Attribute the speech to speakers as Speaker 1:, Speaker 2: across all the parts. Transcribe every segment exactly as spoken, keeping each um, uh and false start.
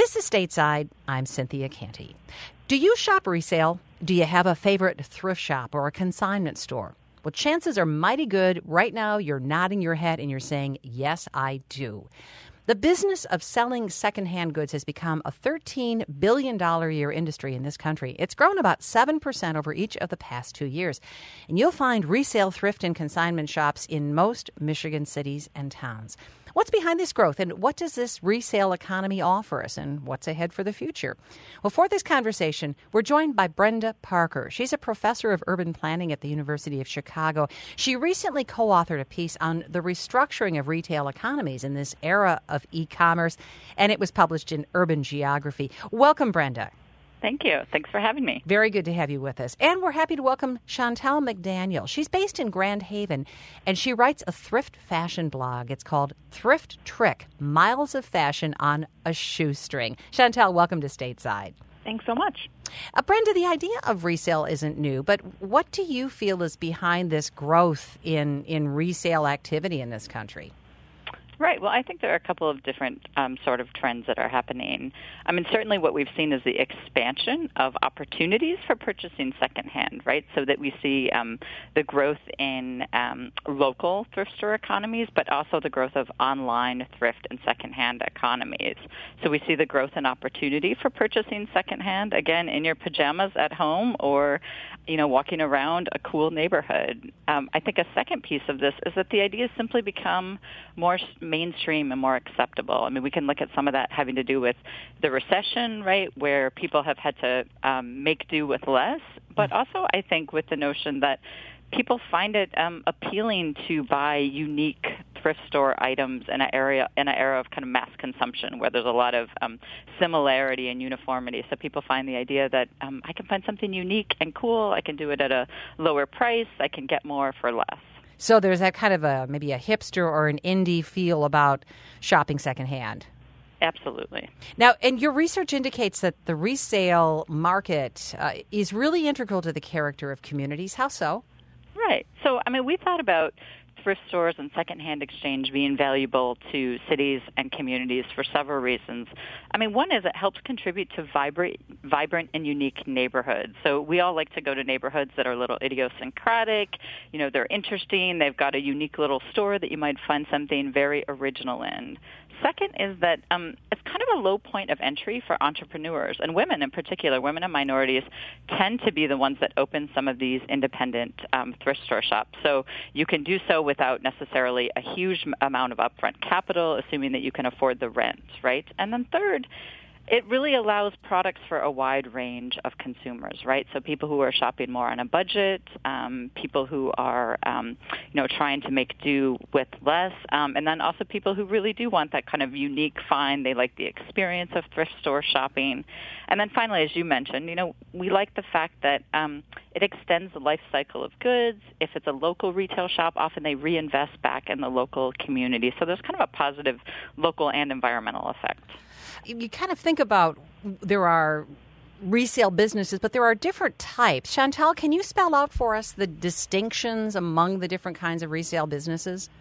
Speaker 1: This is Stateside. I'm Cynthia Canty. Do you shop resale? Do you have a favorite thrift shop or a consignment store? Well, chances are mighty good right now you're nodding your head and you're saying, yes, I do. The business of selling secondhand goods has become a thirteen billion dollars a year industry in this country. It's grown about seven percent over each of the past two years. And you'll find resale, thrift, and consignment shops in most Michigan cities and towns. What's behind this growth, and what does this resale economy offer us, and what's ahead for the future? Well, for this conversation, we're joined by Brenda Parker. She's a professor of urban planning at the University of Chicago. She recently co-authored a piece on the restructuring of retail economies in this era of e-commerce, and it was published in Urban Geography. Welcome, Brenda.
Speaker 2: Thank you. Thanks for having me.
Speaker 1: Very good to have you with us. And we're happy to welcome Chantal McDaniel. She's based in Grand Haven, and she writes a thrift fashion blog. It's called Thrift Trick, Miles of Fashion on a Shoestring. Chantal, welcome to Stateside.
Speaker 2: Thanks so much.
Speaker 1: Uh, Brenda, the idea of resale isn't new, but what do you feel is behind this growth in, in resale activity in this country?
Speaker 2: Right. Well, I think there are a couple of different um, sort of trends that are happening. I mean, certainly what we've seen is the expansion of opportunities for purchasing secondhand, right? So that we see um, the growth in um, local thrift store economies, but also the growth of online thrift and secondhand economies. So we see the growth and opportunity for purchasing secondhand, again, in your pajamas at home or, you know, walking around a cool neighborhood. Um, I think a second piece of this is that the ideas simply become more mainstream and more acceptable. I mean, we can look at some of that having to do with the recession, right, where people have had to um, make do with less, but also I think with the notion that people find it um, appealing to buy unique thrift store items in an area in an era of kind of mass consumption where there's a lot of um, similarity and uniformity. So people find the idea that um, I can find something unique and cool. I can do it at a lower price. I can get more for less.
Speaker 1: So there's that kind of a maybe a hipster or an indie feel about shopping secondhand.
Speaker 2: Absolutely.
Speaker 1: Now, and your research indicates that the resale market uh, is really integral to the character of communities. How so?
Speaker 2: Right. So, I mean, we thought about thrift stores and secondhand exchange being valuable to cities and communities for several reasons. I mean, one is it helps contribute to vibrant, vibrant and unique neighborhoods. So we all like to go to neighborhoods that are a little idiosyncratic. You know, they're interesting. They've got a unique little store that you might find something very original in. Second is that um, it's kind of a low point of entry for entrepreneurs, and women in particular. Women and minorities tend to be the ones that open some of these independent um, thrift store shops. So you can do so without necessarily a huge amount of upfront capital, assuming that you can afford the rent, right? And then third, it really allows products for a wide range of consumers, right? So people who are shopping more on a budget, um, people who are, um, you know, trying to make do with less, um, and then also people who really do want that kind of unique find. They like the experience of thrift store shopping. And then finally, as you mentioned, you know, we like the fact that um, it extends the life cycle of goods. If it's a local retail shop, often they reinvest back in the local community. So there's kind of a positive local and environmental effect.
Speaker 1: You kind of think about there are resale businesses, but there are different types. Chantal, can you spell out for us the distinctions among the different kinds of resale businesses?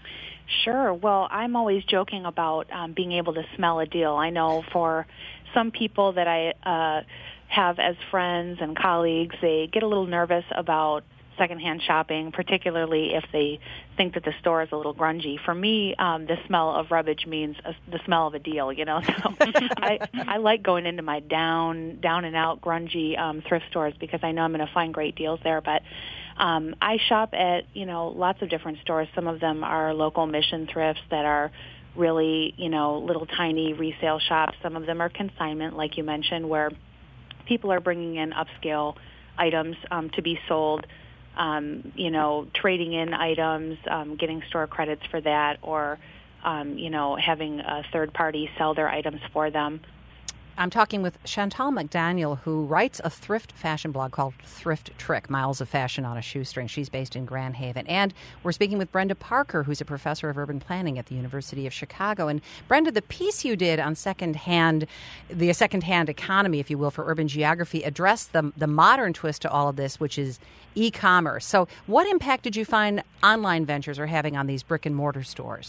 Speaker 3: Sure. Well, I'm always joking about um, being able to smell a deal. I know for some people that I uh, have as friends and colleagues, they get a little nervous about secondhand shopping, particularly if they think that the store is a little grungy. For me, um, the smell of rubbish means a, the smell of a deal, you know. So I, I like going into my down, down and out grungy um, thrift stores because I know I'm going to find great deals there. But um, I shop at, you know, lots of different stores. Some of them are local mission thrifts that are really, you know, little tiny resale shops. Some of them are consignment, like you mentioned, where people are bringing in upscale items um, to be sold. Um, you know, trading in items, um, getting store credits for that, or, um, you know, having a third party sell their items for them.
Speaker 1: I'm talking with Chantal McDaniel, who writes a thrift fashion blog called Thrift Trick, Miles of Fashion on a Shoestring. She's based in Grand Haven. And we're speaking with Brenda Parker, who's a professor of urban planning at the University of Chicago. And Brenda, the piece you did on secondhand, the secondhand economy, if you will, for urban geography, addressed the, the modern twist to all of this, which is e-commerce. So what impact did you find online ventures are having on these brick and mortar stores?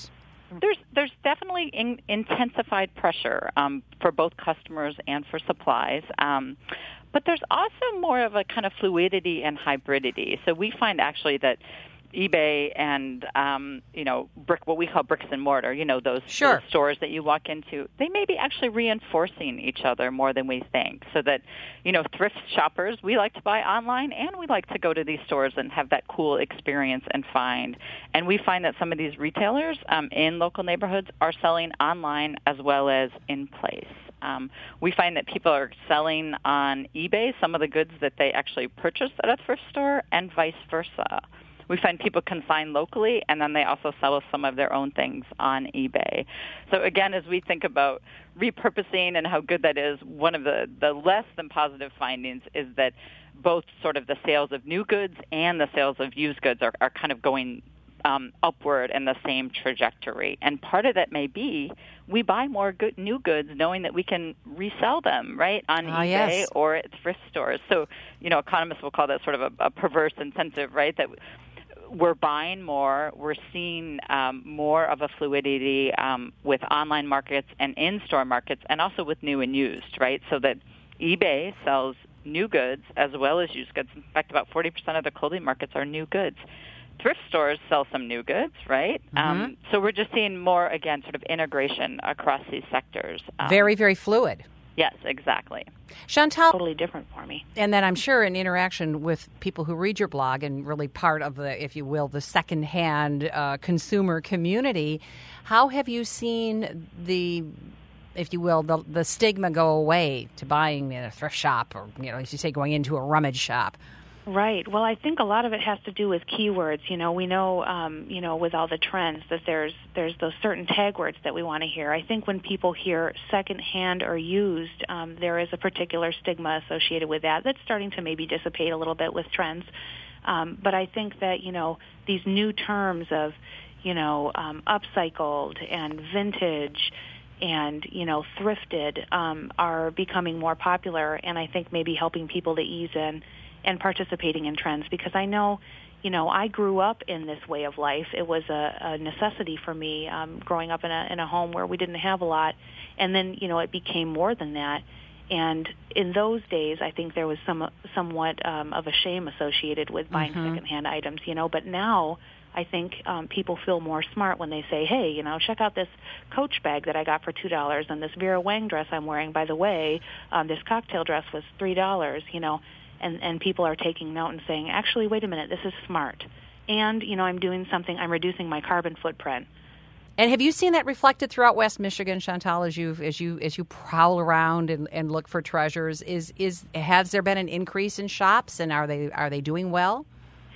Speaker 2: There's there's definitely in, intensified pressure um, for both customers and for supplies. Um, but there's also more of a kind of fluidity and hybridity. So we find actually that eBay and, um, you know, brick, what we call bricks and mortar, you know, those,
Speaker 1: sure.
Speaker 2: those stores that you walk into, they may be actually reinforcing each other more than we think. So that, you know, thrift shoppers, we like to buy online and we like to go to these stores and have that cool experience and find. And we find that some of these retailers um, in local neighborhoods are selling online as well as in place. Um, we find that people are selling on eBay some of the goods that they actually purchased at a thrift store and vice versa. We find people consign locally, and then they also sell some of their own things on eBay. So again, as we think about repurposing and how good that is, one of the, the less than positive findings is that both sort of the sales of new goods and the sales of used goods are, are kind of going um, upward in the same trajectory. And part of that may be we buy more good, new goods knowing that we can resell them, right, on
Speaker 1: oh,
Speaker 2: eBay
Speaker 1: yes.
Speaker 2: or at thrift stores. So, you know, economists will call that sort of a, a perverse incentive, right, that we're buying more. We're seeing um, more of a fluidity um, with online markets and in-store markets, and also with new and used, right? So that eBay sells new goods as well as used goods. In fact, about forty percent of the clothing markets are new goods. Thrift stores sell some new goods, right?
Speaker 1: Mm-hmm.
Speaker 2: Um, so we're just seeing more, again, sort of integration across these sectors. Um,
Speaker 1: very, very fluid.
Speaker 2: Yes, exactly.
Speaker 1: Chantal,
Speaker 3: totally different for me.
Speaker 1: And then I'm sure in interaction with people who read your blog and really part of the, if you will, the secondhand uh, consumer community, how have you seen the, if you will, the, the stigma go away to buying in a thrift shop or, you know, as you say, going into a rummage shop?
Speaker 3: Right. Well, I think a lot of it has to do with keywords. You know, we know, um, you know, with all the trends that there's there's those certain tag words that we want to hear. I think when people hear secondhand or used, um, there is a particular stigma associated with that that's starting to maybe dissipate a little bit with trends. Um, but I think that, you know, these new terms of, you know, um, upcycled and vintage and, you know, thrifted um, are becoming more popular, and I think maybe helping people to ease in and participating in trends, because I know, you know, I grew up in this way of life. It was a, a necessity for me um, growing up in a in a home where we didn't have a lot, and then, you know, it became more than that. And in those days, I think there was some somewhat um, of a shame associated with buying mm-hmm. secondhand items, you know. But now I think um, people feel more smart when they say, hey, you know, check out this Coach bag that I got for two dollars, and this Vera Wang dress I'm wearing, by the way, um, this cocktail dress was three dollars, you know. And, and people are taking note and saying, actually, wait a minute, this is smart. And, you know, I'm doing something, I'm reducing my carbon footprint.
Speaker 1: And have you seen that reflected throughout West Michigan, Chantal, as you as you as you prowl around and, and look for treasures? Is is has there been an increase in shops, and are they are they doing well?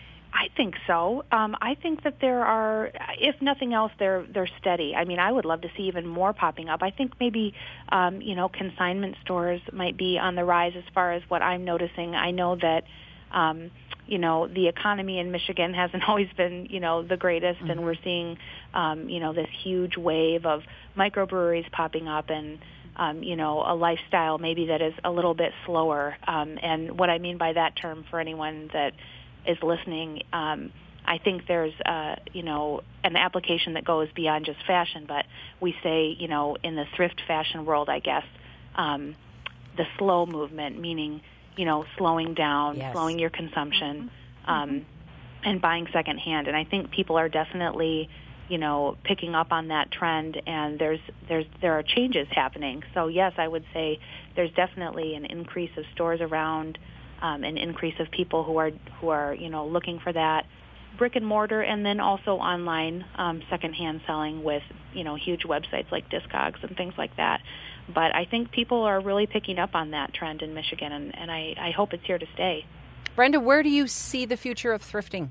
Speaker 3: I think so. Um, I think that there are, if nothing else, they're they're steady. I mean, I would love to see even more popping up. I think maybe, um, you know, consignment stores might be on the rise as far as what I'm noticing. I know that, um, you know, the economy in Michigan hasn't always been, you know, the greatest, mm-hmm. and we're seeing, um, you know, this huge wave of microbreweries popping up and, um, you know, a lifestyle maybe that is a little bit slower. Um, and what I mean by that term for anyone that is listening, um, I think there's, uh, you know, an application that goes beyond just fashion, but we say, you know, in the thrift fashion world, I guess, um, the slow movement, meaning, you know, slowing down,
Speaker 1: yes.
Speaker 3: slowing your consumption,
Speaker 1: mm-hmm.
Speaker 3: um, mm-hmm. and buying secondhand. And I think people are definitely, you know, picking up on that trend, and there's there's there are changes happening. So yes, I would say there's definitely an increase of stores around. Um, an increase of people who are who are you know looking for that brick and mortar, and then also online um, secondhand selling with you know huge websites like Discogs and things like that. But I think people are really picking up on that trend in Michigan, and, and I, I hope it's here to stay.
Speaker 1: Brenda, where do you see the future of thrifting?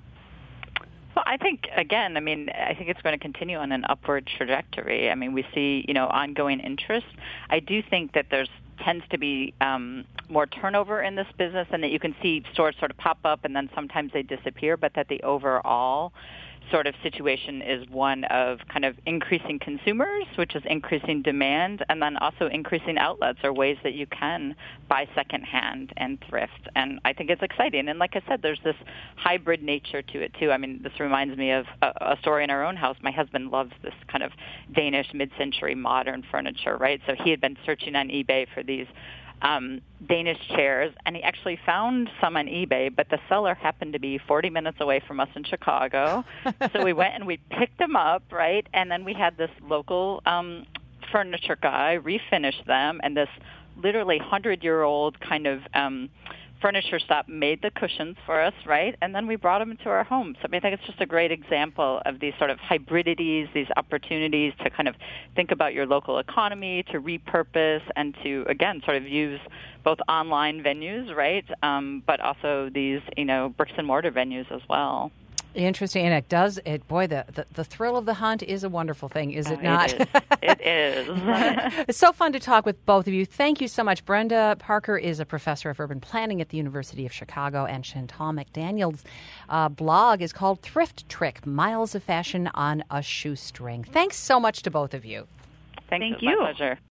Speaker 2: Well, I think, again, I mean, I think it's going to continue on an upward trajectory. I mean, we see, you know, ongoing interest. I do think that there's tends to be um, more turnover in this business, and that you can see stores sort of pop up and then sometimes they disappear, but that the overall sort of situation is one of kind of increasing consumers, which is increasing demand, and then also increasing outlets or ways that you can buy secondhand and thrift. And I think it's exciting. And like I said, there's this hybrid nature to it, too. I mean, this reminds me of a, a story in our own house. My husband loves this kind of Danish mid-century modern furniture, right? So he had been searching on eBay for these Um, Danish chairs, and he actually found some on eBay, but the seller happened to be forty minutes away from us in Chicago. So we went and we picked them up, right? And then we had this local um, furniture guy refinish them, and this literally hundred-year-old kind of um, furniture shop made the cushions for us, right? And then we brought them into our home. So I, mean, I think it's just a great example of these sort of hybridities, these opportunities to kind of think about your local economy, to repurpose, and to, again, sort of use both online venues, right, um, but also these, you know, bricks and mortar venues as well.
Speaker 1: Interesting, and it does, it, boy, the, the, the thrill of the hunt is a wonderful thing, is it
Speaker 2: oh,
Speaker 1: not?
Speaker 2: It is. It is.
Speaker 1: It's so fun to talk with both of you. Thank you so much. Brenda Parker is a professor of urban planning at the University of Chicago, and Chantal McDaniel's uh, blog is called Thrift Trick, Miles of Fashion on a Shoestring. Thanks so much to both of you.
Speaker 2: Thanks,
Speaker 3: Thank
Speaker 2: it's
Speaker 3: you.
Speaker 2: my pleasure.